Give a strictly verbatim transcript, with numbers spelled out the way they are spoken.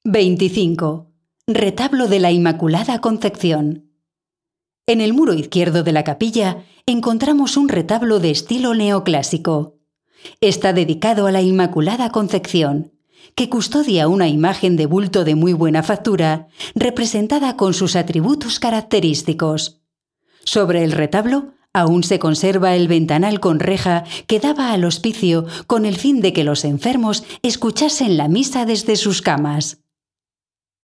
veinticinco. Retablo de la Inmaculada Concepción. En el muro izquierdo de la capilla encontramos un retablo de estilo neoclásico. Está dedicado a la Inmaculada Concepción, que custodia una imagen de bulto de muy buena factura, representada con sus atributos característicos. Sobre el retablo aún se conserva el ventanal con reja que daba al hospicio con el fin de que los enfermos escuchasen la misa desde sus camas.